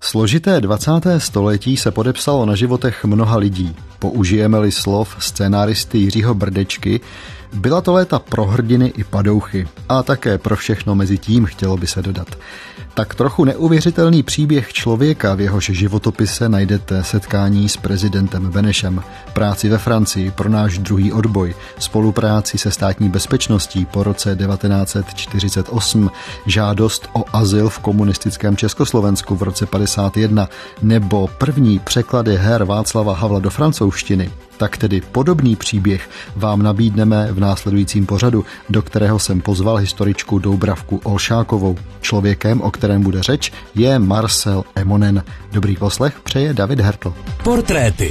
Složité 20. století se podepsalo na životech mnoha lidí. Použijeme-li slov scénáristy Jiřího Brdečky, byla to léta pro hrdiny i padouchy. A také pro všechno mezi tím, chtělo by se dodat. Tak trochu neuvěřitelný příběh člověka, v jehož životopise najdete setkání s prezidentem Benešem, práci ve Francii pro náš druhý odboj, spolupráci se státní bezpečností po roce 1948, žádost o azyl v komunistickém Československu v roce 51 nebo první překlady her Václava Havla do francouzštiny. Tak tedy podobný příběh vám nabídneme v následujícím pořadu, do kterého jsem pozval historičku Doubravku Olšákovou. Člověkem, o kterém bude řeč, je Marcel Emonen. Dobrý poslech přeje David Hertl. Portréty.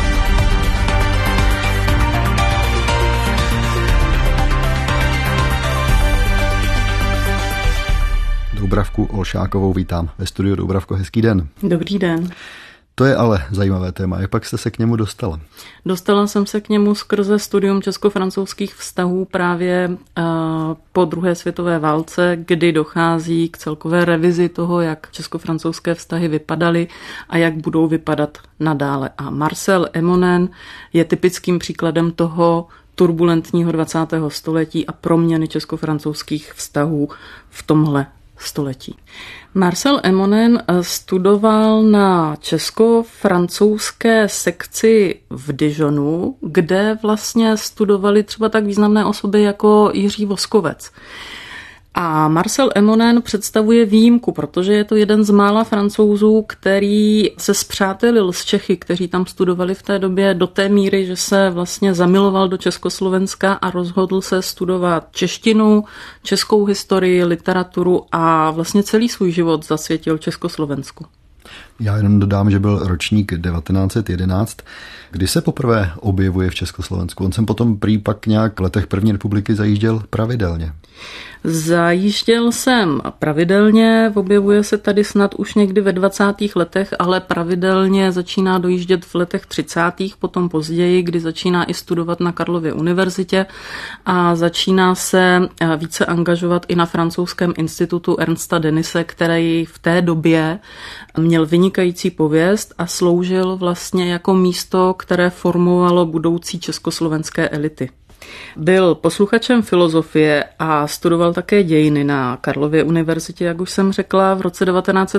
Doubravku Olšákovou vítám ve studiu. Doubravko, hezký den. Dobrý den. To je ale zajímavé téma. Jak pak jste se k němu dostala? Dostala jsem se k němu skrze studium česko-francouzských vztahů právě po druhé světové válce, kdy dochází k celkové revizi toho, jak česko-francouzské vztahy vypadaly a jak budou vypadat nadále. A Marcel Emonen je typickým příkladem toho turbulentního 20. století a proměny česko-francouzských vztahů v tomhle století. Marcel Emonen studoval na česko-francouzské sekci v Dijonu, kde vlastně studovali třeba tak významné osoby jako Jiří Voskovec. A Marcel Emonen představuje výjimku, protože je to jeden z mála Francouzů, který se spřátelil s Čechy, kteří tam studovali v té době do té míry, že se vlastně zamiloval do Československa a rozhodl se studovat češtinu, českou historii, literaturu a vlastně celý svůj život zasvětil Československu. Já jenom dodám, že byl ročník 1911, kdy se poprvé objevuje v Československu. On sem potom prý pak nějak v letech první republiky zajížděl pravidelně. Zajížděl jsem pravidelně, objevuje se tady snad už někdy ve 20. letech, ale pravidelně začíná dojíždět v letech 30. potom později, kdy začíná i studovat na Karlově univerzitě a začíná se více angažovat i na francouzském institutu Ernsta Denise, který v té době měl vynikající pověst a sloužil vlastně jako místo, které formovalo budoucí československé elity. Byl posluchačem filozofie a studoval také dějiny na Karlově univerzitě, jak už jsem řekla. V roce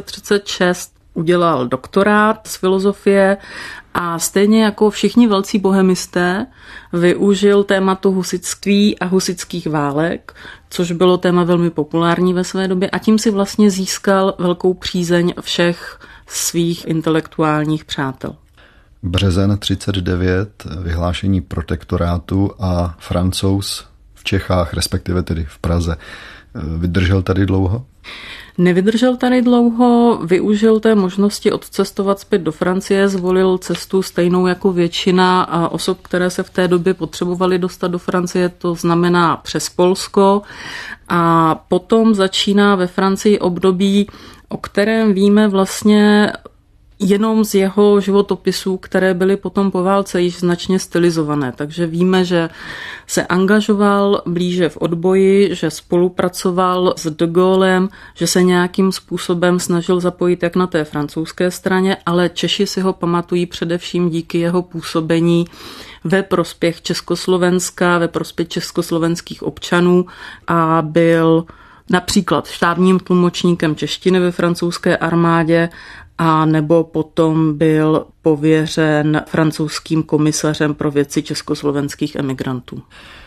1936 udělal doktorát z filozofie a stejně jako všichni velcí bohemisté využil tématu husitství a husitských válek, což bylo téma velmi populární ve své době a tím si vlastně získal velkou přízeň všech svých intelektuálních přátel. Březen 39, vyhlášení protektorátu a Francouz v Čechách, respektive tedy v Praze. Vydržel tady dlouho? Nevydržel tady dlouho, využil té možnosti odcestovat zpět do Francie, zvolil cestu stejnou jako většina osob, které se v té době potřebovaly dostat do Francie, to znamená přes Polsko. A potom začíná ve Francii období, o kterém víme vlastně jenom z jeho životopisů, které byly potom po válce již značně stylizované. Takže víme, že se angažoval blíže v odboji, že spolupracoval s de Gaulem, že se nějakým způsobem snažil zapojit jak na té francouzské straně, ale Češi si ho pamatují především díky jeho působení ve prospěch Československa, ve prospěch československých občanů a byl například štábním tlumočníkem češtiny ve francouzské armádě a nebo potom byl pověřen francouzským komisařem pro věci československých emigrantů.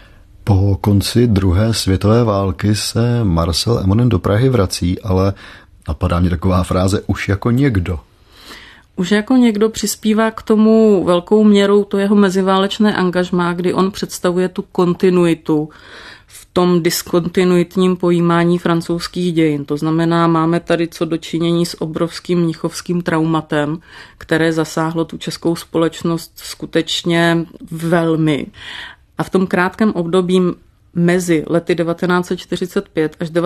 Po konci druhé světové války se Marcel Emonen do Prahy vrací, ale napadá mě taková fráze už jako někdo. Už jako někdo přispívá k tomu velkou měrou to jeho meziválečné angažmá, kdy on představuje tu kontinuitu v tom diskontinuitním pojímání francouzských dějin. To znamená, máme tady co dočinění s obrovským mnichovským traumatem, které zasáhlo tu českou společnost skutečně velmi. A v tom krátkém období mezi lety 1945 až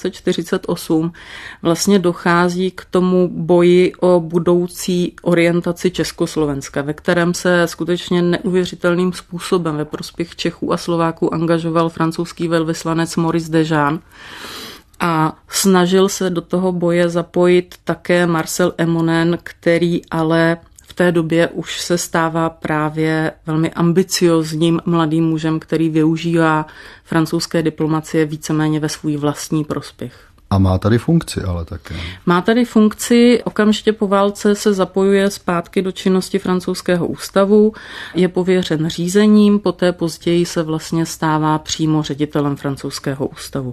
1948 vlastně dochází k tomu boji o budoucí orientaci Československa, ve kterém se skutečně neuvěřitelným způsobem ve prospěch Čechů a Slováků angažoval francouzský velvyslanec Maurice Dejean. A snažil se do toho boje zapojit také Marcel Emonen, který ale v té době už se stává právě velmi ambiciozním mladým mužem, který využívá francouzské diplomacie víceméně ve svůj vlastní prospěch. A má tady funkci ale také. Má tady funkci, okamžitě po válce se zapojuje zpátky do činnosti francouzského ústavu, je pověřen řízením, poté později se vlastně stává přímo ředitelem francouzského ústavu.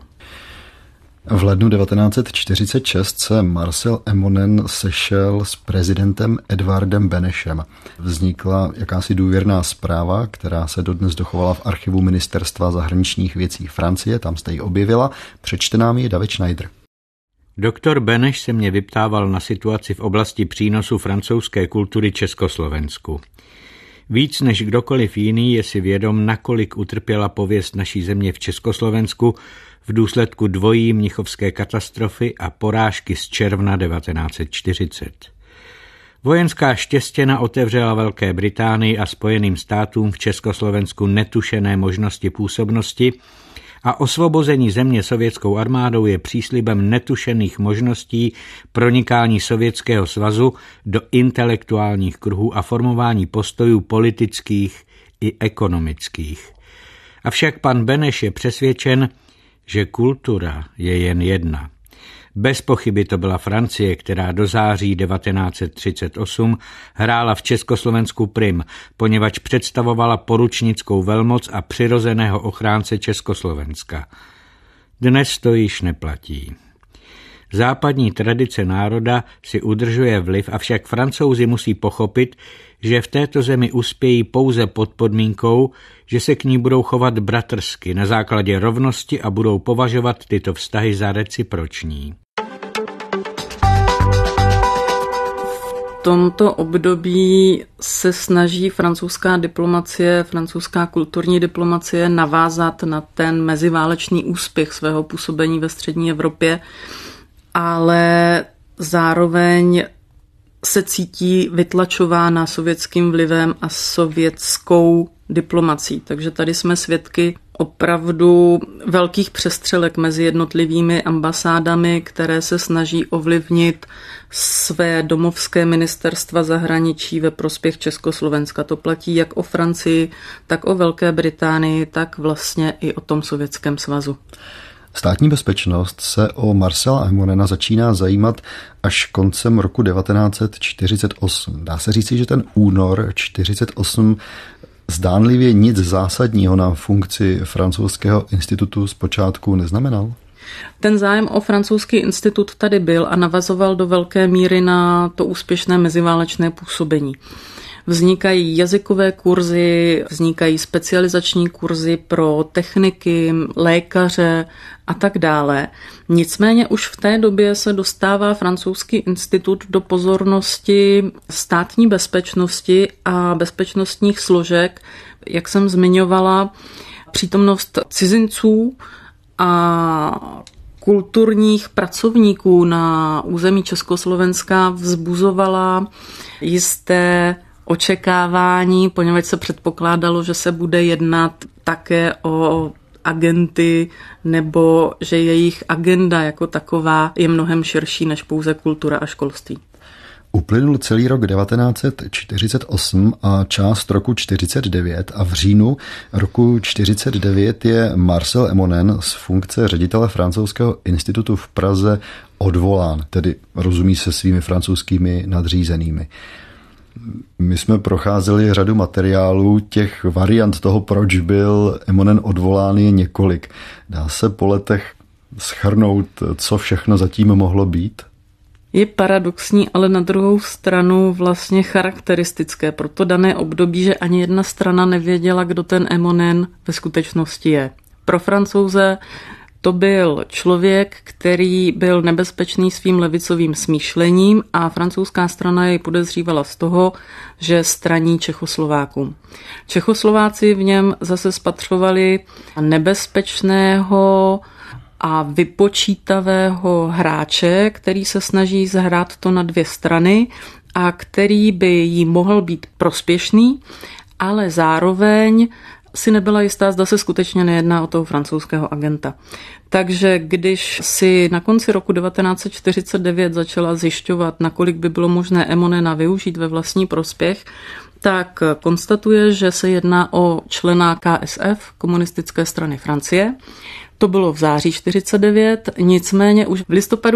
V lednu 1946 se Marcel Emonen sešel s prezidentem Edvardem Benešem. Vznikla jakási důvěrná zpráva, která se dodnes dochovala v archivu Ministerstva zahraničních věcí Francie, tam jste ji objevila. Přečte nám ji David Schneider. Doktor Beneš se mě vyptával na situaci v oblasti přínosu francouzské kultury Československu. Víc než kdokoliv jiný je si vědom, nakolik utrpěla pověst naší země v Československu v důsledku dvojí mnichovské katastrofy a porážky z června 1940. Vojenská štěstěna otevřela Velké Británii a Spojeným státům v Československu netušené možnosti působnosti a osvobození země sovětskou armádou je příslibem netušených možností pronikání Sovětského svazu do intelektuálních kruhů a formování postojů politických i ekonomických. Avšak pan Beneš je přesvědčen, že kultura je jen jedna. Bez pochyby to byla Francie, která do září 1938 hrála v Československu prim, poněvadž představovala poručnickou velmoc a přirozeného ochránce Československa. Dnes to již neplatí. Západní tradice národa si udržuje vliv, avšak Francouzi musí pochopit, že v této zemi uspějí pouze pod podmínkou, že se k ní budou chovat bratrsky na základě rovnosti a budou považovat tyto vztahy za reciproční. V tomto období se snaží francouzská diplomacie, francouzská kulturní diplomacie navázat na ten meziválečný úspěch svého působení ve střední Evropě, ale zároveň se cítí vytlačována sovětským vlivem a sovětskou diplomací. Takže tady jsme svědky opravdu velkých přestřelek mezi jednotlivými ambasádami, které se snaží ovlivnit své domovské ministerstva zahraničí ve prospěch Československa. To platí jak o Francii, tak o Velké Británii, tak vlastně i o tom Sovětském svazu. Státní bezpečnost se o Marcela Emonena začíná zajímat až koncem roku 1948. Dá se říci, že ten únor 1948 zdánlivě nic zásadního na funkci francouzského institutu zpočátku neznamenal? Ten zájem o francouzský institut tady byl a navazoval do velké míry na to úspěšné meziválečné působení. Vznikají jazykové kurzy, vznikají specializační kurzy pro techniky, lékaře a tak dále. Nicméně už v té době se dostává francouzský institut do pozornosti státní bezpečnosti a bezpečnostních složek, jak jsem zmiňovala, přítomnost cizinců a kulturních pracovníků na území Československa vzbuzovala jisté očekávání, poněvadž se předpokládalo, že se bude jednat také o agenty nebo že jejich agenda jako taková je mnohem širší než pouze kultura a školství. Uplynul celý rok 1948 a část roku 1949 a v říjnu roku 1949 je Marcel Emonen z funkce ředitele francouzského institutu v Praze odvolán, tedy rozumí se svými francouzskými nadřízenými. My jsme procházeli řadu materiálů, těch variant toho, proč byl Emonen odvolán, je několik. Dá se po letech shrnout, co všechno zatím mohlo být? Je paradoxní, ale na druhou stranu vlastně charakteristické pro to dané období, že ani jedna strana nevěděla, kdo ten Emonen ve skutečnosti je. Pro Francouze to byl člověk, který byl nebezpečný svým levicovým smýšlením a francouzská strana jej podezřívala z toho, že straní Čechoslovákům. Čechoslováci v něm zase spatřovali nebezpečného a vypočítavého hráče, který se snaží zahrát to na dvě strany a který by jí mohl být prospěšný, ale zároveň si nebyla jistá, zda se skutečně nejedná o toho francouzského agenta. Takže když si na konci roku 1949 začala zjišťovat, nakolik by bylo možné Emonena využít ve vlastní prospěch, tak konstatuje, že se jedná o člena KSF, Komunistické strany Francie. To bylo v září 1949, nicméně už v listopadu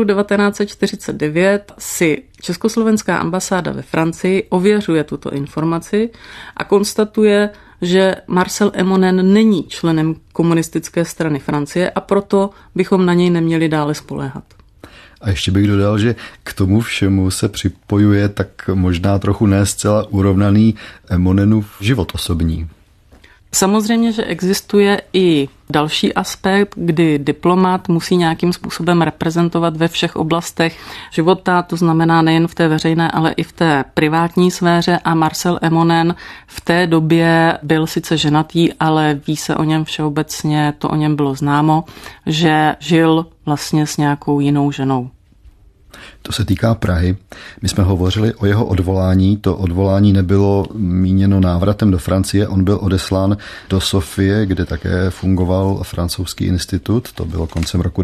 1949 si československá ambasáda ve Francii ověřuje tuto informaci a konstatuje, že Marcel Emonen není členem Komunistické strany Francie a proto bychom na něj neměli dále spoléhat. A ještě bych dodal, že k tomu všemu se připojuje tak možná trochu ne zcela urovnaný Emonenův život osobní. Samozřejmě, že existuje i další aspekt, kdy diplomat musí nějakým způsobem reprezentovat ve všech oblastech života, to znamená nejen v té veřejné, ale i v té privátní sféře a Marcel Emonen v té době byl sice ženatý, ale ví se o něm všeobecně, to o něm bylo známo, že žil vlastně s nějakou jinou ženou. To se týká Prahy. My jsme hovořili o jeho odvolání. To odvolání nebylo míněno návratem do Francie. On byl odeslán do Sofie, kde také fungoval francouzský institut. To bylo koncem roku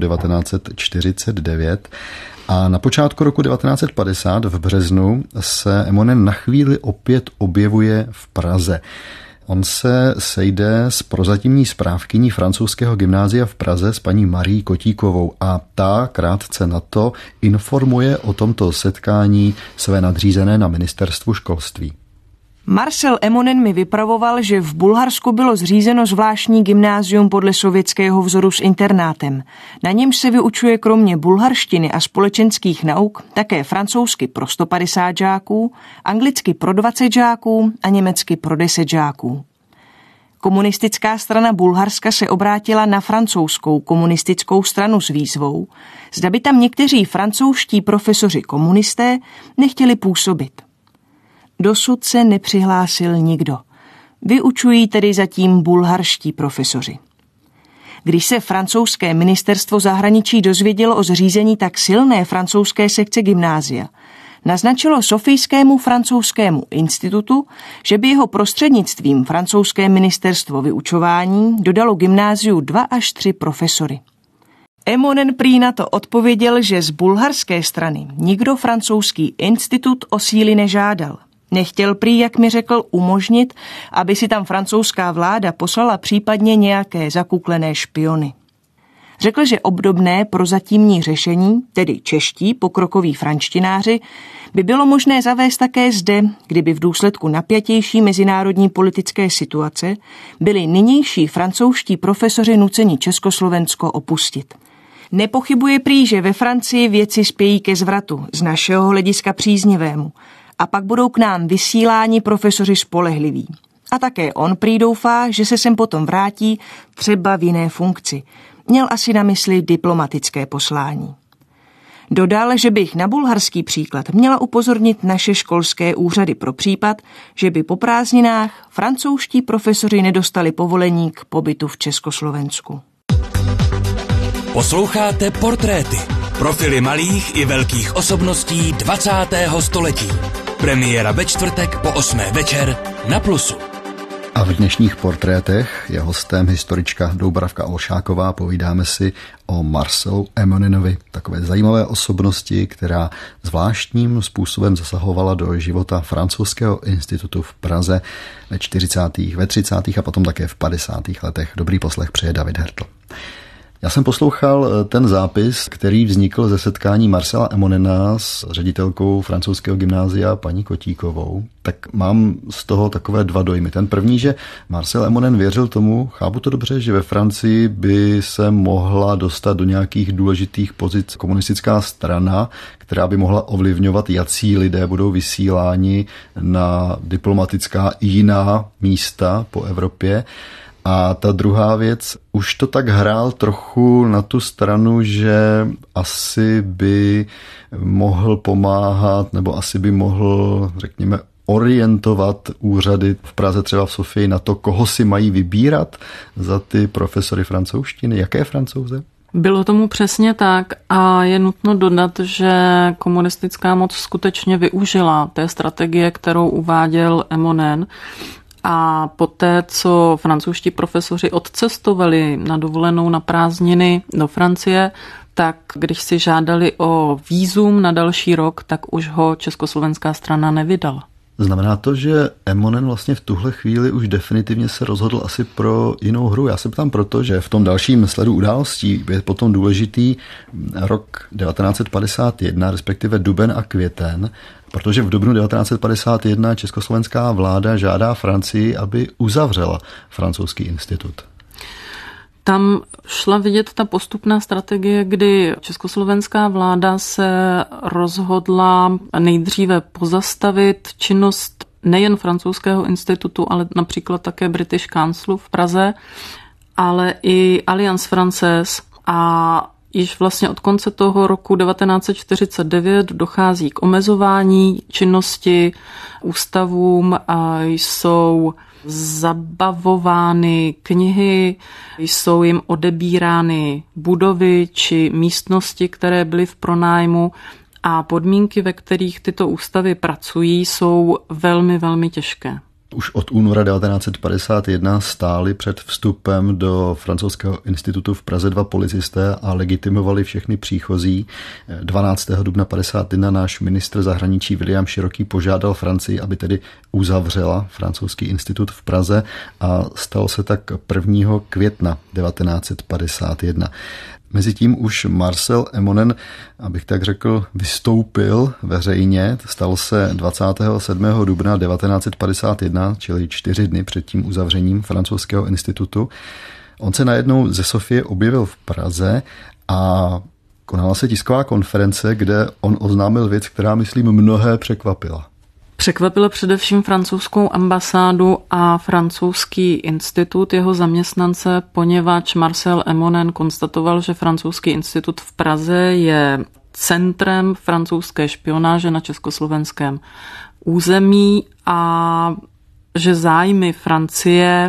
1949. A na počátku roku 1950 v březnu se Emonen na chvíli opět objevuje v Praze. On se sejde s prozatímní správkyní francouzského gymnázia v Praze s paní Marií Kotíkovou a ta krátce na to informuje o tomto setkání své nadřízené na ministerstvu školství. Marcel Emonen mi vypravoval, že v Bulharsku bylo zřízeno zvláštní gymnázium podle sovětského vzoru s internátem. Na němž se vyučuje kromě bulharštiny a společenských nauk také francouzsky pro 150 žáků, anglicky pro 20 žáků a německy pro 10 žáků. Komunistická strana Bulharska se obrátila na francouzskou komunistickou stranu s výzvou, zda by tam někteří francouzští profesoři komunisté nechtěli působit. Dosud se nepřihlásil nikdo. Vyučují tedy zatím bulharští profesoři. Když se francouzské ministerstvo zahraničí dozvědělo o zřízení tak silné francouzské sekce gymnázia, naznačilo Sofijskému francouzskému institutu, že by jeho prostřednictvím francouzské ministerstvo vyučování dodalo gymnáziu 2 až 3 profesory. Emonen prý na to odpověděl, že z bulharské strany nikdo francouzský institut o síly nežádal. Nechtěl prý, jak mi řekl, umožnit, aby si tam francouzská vláda poslala případně nějaké zakuklené špiony. Řekl, že obdobné prozatímní řešení, tedy čeští pokrokoví franštináři, by bylo možné zavést také zde, kdyby v důsledku napjatější mezinárodní politické situace byli nynější francouzští profesoři nuceni Československo opustit. Nepochybuje prý, že ve Francii věci spějí ke zvratu, z našeho hlediska příznivému, a pak budou k nám vysíláni profesoři spolehliví. A také on prý doufá, že se sem potom vrátí třeba v jiné funkci. Měl asi na mysli diplomatické poslání. Dodal, že bych na bulharský příklad měla upozornit naše školské úřady pro případ, že by po prázdninách francouzští profesoři nedostali povolení k pobytu v Československu. Posloucháte Portréty. Profily malých i velkých osobností 20. století. Premiéra ve čtvrtek po 8. večer na Plusu. A v dnešních portrétech je hostem historička Doubravka Olšáková. Povídáme si o Marcelu Emonenovi, takové zajímavé osobnosti, která zvláštním způsobem zasahovala do života francouzského institutu v Praze ve 40., ve 30. a potom také v 50. letech. Dobrý poslech přeje David Hertl. Já jsem poslouchal ten zápis, který vznikl ze setkání Marcela Emonena s ředitelkou francouzského gymnázia paní Kotíkovou. Tak mám z toho takové 2 dojmy. Ten první, že Marcel Emonen věřil tomu, chápu to dobře, že ve Francii by se mohla dostat do nějakých důležitých pozic komunistická strana, která by mohla ovlivňovat, jací lidé budou vysíláni na diplomatická i jiná místa po Evropě. A ta druhá věc, už to tak hrál trochu na tu stranu, že asi by mohl pomáhat, nebo asi by mohl, řekněme, orientovat úřady v Praze, třeba v Sofii, na to, koho si mají vybírat za ty profesory francouzštiny. Jaké Francouze? Bylo tomu přesně tak a je nutno dodat, že komunistická moc skutečně využila té strategie, kterou uváděl Emonen, A poté, co francouzští profesoři odcestovali na dovolenou na prázdniny do Francie, tak když si žádali o vízum na další rok, tak už ho československá strana nevydala. Znamená to, že Emonen vlastně v tuhle chvíli už definitivně se rozhodl asi pro jinou hru. Já se ptám proto, že v tom dalším sledu událostí je potom důležitý rok 1951, respektive duben a květen, protože v dubnu 1951 československá vláda žádá Francii, aby uzavřela francouzský institut. Tam šla vidět ta postupná strategie, kdy československá vláda se rozhodla nejdříve pozastavit činnost nejen francouzského institutu, ale například také British Councilu v Praze, ale i Alliance Française, a již vlastně od konce toho roku 1949 dochází k omezování činnosti ústavům a jsou zabavovány knihy, jsou jim odebírány budovy či místnosti, které byly v pronájmu, a podmínky, ve kterých tyto ústavy pracují, jsou velmi, velmi těžké. Už od února 1951 stáli před vstupem do francouzského institutu v Praze 2 policisté a legitimovali všechny příchozí. 12. dubna 1951 náš ministr zahraničí William Široký požádal Francii, aby tedy uzavřela francouzský institut v Praze, a stalo se tak 1. května 1951. Mezitím už Marcel Emonen, abych tak řekl, vystoupil veřejně. Stal se 27. dubna 1951, čili 4 dny před tím uzavřením francouzského institutu. On se najednou ze Sofie objevil v Praze a konala se tisková konference, kde on oznámil věc, která, myslím, mnohé překvapila. Překvapilo především francouzskou ambasádu a francouzský institut, jeho zaměstnance, poněvadž Marcel Emonen konstatoval, že francouzský institut v Praze je centrem francouzské špionáže na československém území a že zájmy Francie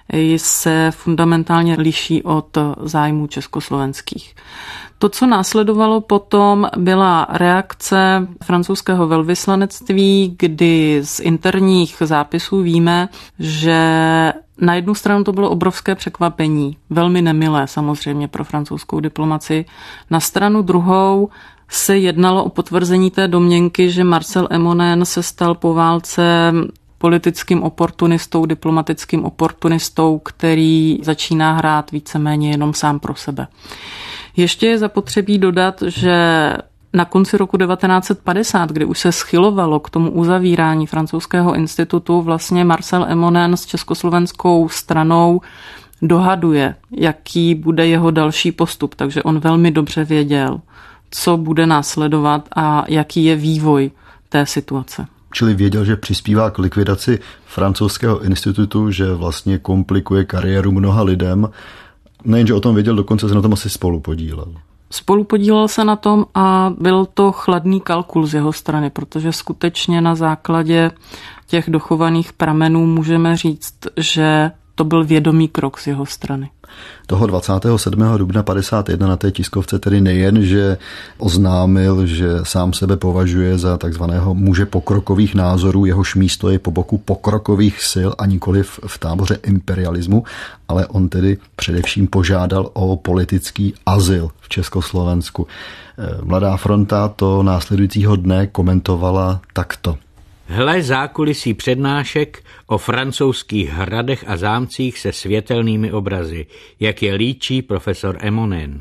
se fundamentálně liší od zájmů československých. To, co následovalo potom, byla reakce francouzského velvyslanectví, kdy z interních zápisů víme, že na jednu stranu to bylo obrovské překvapení, velmi nemilé samozřejmě pro francouzskou diplomaci. Na stranu druhou se jednalo o potvrzení té domněnky, že Marcel Emonen se stal po válce politickým oportunistou, diplomatickým oportunistou, který začíná hrát víceméně jenom sám pro sebe. Ještě je zapotřebí dodat, že na konci roku 1950, kdy už se schylovalo k tomu uzavírání francouzského institutu, vlastně Marcel Emonen s československou stranou dohaduje, jaký bude jeho další postup, takže on velmi dobře věděl, co bude následovat a jaký je vývoj té situace. Čili věděl, že přispívá k likvidaci francouzského institutu, že vlastně komplikuje kariéru mnoha lidem. Nejenže o tom věděl, dokonce se na tom asi spolupodílel. Spolupodílel se na tom a byl to chladný kalkul z jeho strany, protože skutečně na základě těch dochovaných pramenů můžeme říct, že to byl vědomý krok z jeho strany. Toho 27. dubna 1951 na té tiskovce tedy nejen, že oznámil, že sám sebe považuje za takzvaného muže pokrokových názorů, jehož místo je po boku pokrokových sil a nikoliv v táboře imperialismu, ale on tedy především požádal o politický azyl v Československu. Mladá fronta to následujícího dne komentovala takto. Hle zákulisí přednášek o francouzských hradech a zámcích se světelnými obrazy, jak je líčí profesor Emonen.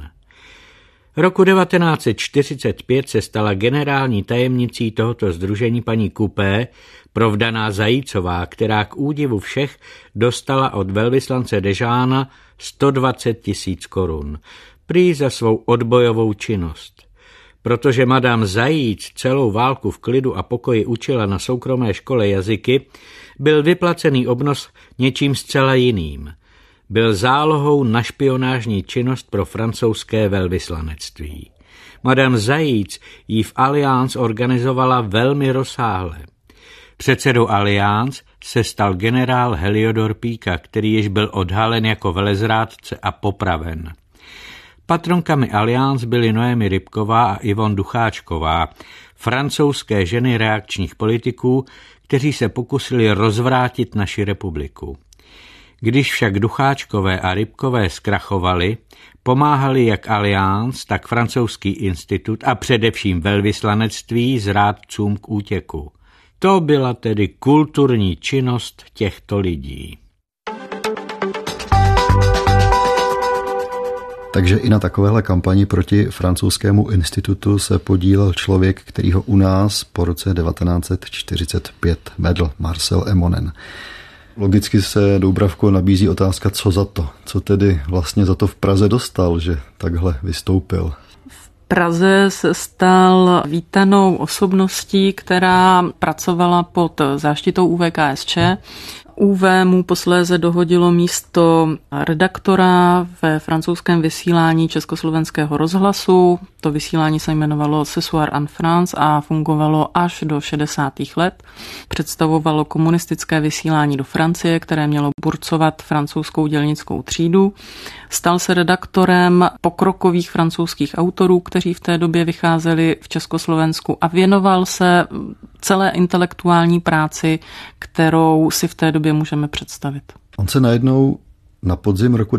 Roku 1945 se stala generální tajemnicí tohoto sdružení paní Coupé, provdaná Zajícová, která k údivu všech dostala od velvyslance Dežána 120 000 korun, prý za svou odbojovou činnost. Protože madame Zajíc celou válku v klidu a pokoji učila na soukromé škole jazyky, byl vyplacený obnos něčím zcela jiným. Byl zálohou na špionážní činnost pro francouzské velvyslanectví. Madame Zajíc ji v Alliance organizovala velmi rozsáhle. Předsedou Alliance se stal generál Heliodor Píka, který již byl odhalen jako velezrádce a popraven. Patronkami Alliance byly Noémie Rybková a Ivon Ducháčková. francouzské ženy reakčních politiků, kteří se pokusili rozvrátit naši republiku. Když však Ducháčkové a Rybkové zkrachovali, pomáhali jak Allianz, tak francouzský institut a především velvyslanectví zrádcům k útěku. To byla tedy kulturní činnost těchto lidí. Takže i na takovéhle kampani proti francouzskému institutu se podílel člověk, který ho u nás po roce 1945 vedl, Marcel Emonen. Logicky se, Doubravko, nabízí otázka, co za to? Co tedy vlastně za to v Praze dostal, že takhle vystoupil? V Praze se stal vítanou osobností, která pracovala pod záštitou UVKSČ. UV mu posléze dohodilo místo redaktora ve francouzském vysílání Československého rozhlasu. To vysílání se jmenovalo Ce soir en France a fungovalo až do 60. let. Představovalo komunistické vysílání do Francie, které mělo burcovat francouzskou dělnickou třídu. Stal se redaktorem pokrokových francouzských autorů, kteří v té době vycházeli v Československu, a věnoval se celé intelektuální práci, kterou si v té době můžeme představit. On se najednou na podzim roku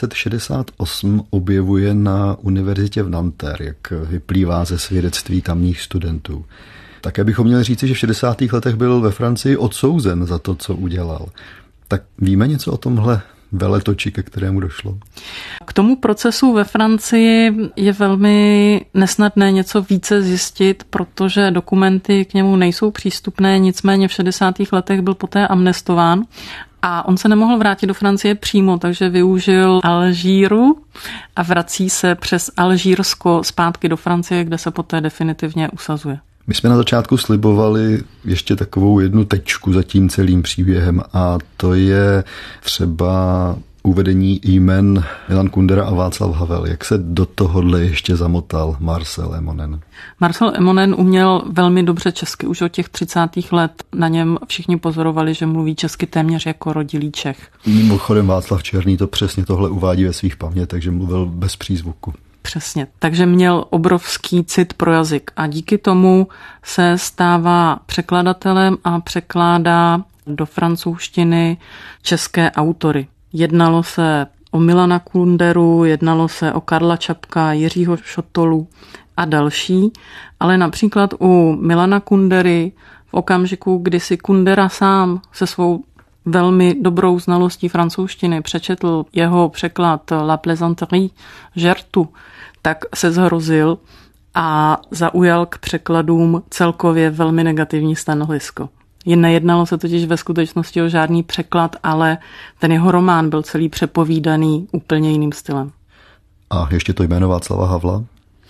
1968 objevuje na univerzitě v Nanterre, jak vyplývá ze svědectví tamních studentů. Také bychom měli říci, že v 60. letech byl ve Francii odsouzen za to, co udělal. Tak víme něco o tomhle veletoči, ke kterému došlo? K tomu procesu ve Francii je velmi nesnadné něco více zjistit, protože dokumenty k němu nejsou přístupné, nicméně v 60. letech byl poté amnestován a on se nemohl vrátit do Francie přímo, takže využil Alžíru a vrací se přes Alžírsko zpátky do Francie, kde se poté definitivně usazuje. My jsme na začátku slibovali ještě takovou jednu tečku za tím celým příběhem a to je třeba uvedení jmen Milan Kundera a Václav Havel. Jak se do tohohle ještě zamotal Marcel Emonen? Marcel Emonen uměl velmi dobře česky. Už od těch 30. let na něm všichni pozorovali, že mluví česky téměř jako rodilý Čech. Mimochodem Václav Černý to přesně tohle uvádí ve svých pamětech, že mluvil bez přízvuku. Přesně, takže měl obrovský cit pro jazyk a díky tomu se stává překladatelem a překládá do francouzštiny české autory. Jednalo se o Milana Kunderu, jednalo se o Karla Čapka, Jiřího Šotolu a další, ale například u Milana Kundery v okamžiku, kdy si Kundera sám se svou velmi dobrou znalostí francouzštiny přečetl jeho překlad La plaisanterie žertu, tak se zhrozil a zaujal k překladům celkově velmi negativní stanovisko. Nejednalo se totiž ve skutečnosti o žádný překlad, ale ten jeho román byl celý přepovídaný úplně jiným stylem. A ještě to jméno Václava Havla?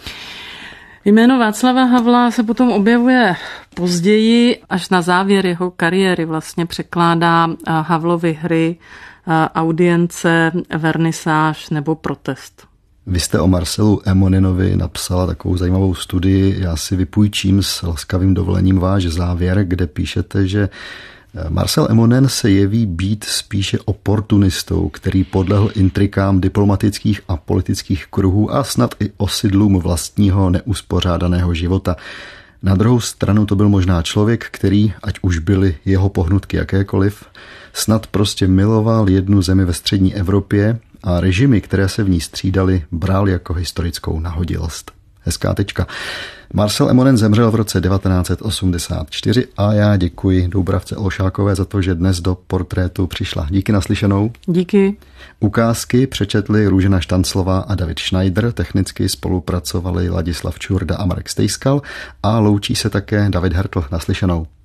Jméno Václava Havla se potom objevuje později, až na závěr jeho kariéry vlastně překládá Havlovy hry, Audience, Vernisáž nebo Protest. Vy jste o Marcelu Emonenovi napsala takovou zajímavou studii, já si vypůjčím s laskavým dovolením váš závěr, kde píšete, že Marcel Emonen se jeví být spíše oportunistou, který podlehl intrikám diplomatických a politických kruhů a snad i osidlům vlastního neuspořádaného života. Na druhou stranu to byl možná člověk, který, ať už byly jeho pohnutky jakékoliv, snad prostě miloval jednu zemi ve střední Evropě a režimy, které se v ní střídaly, bral jako historickou nahodilost. Hezká tečka. Marcel Emonen zemřel v roce 1984 a já děkuji Doubravce Olšákové za to, že dnes do portrétu přišla. Díky, naslyšenou. Díky. Ukázky přečetli Růžena Štanclová a David Schneider, technicky spolupracovali Ladislav Čurda a Marek Stejskal a loučí se také David Hertl. Naslyšenou.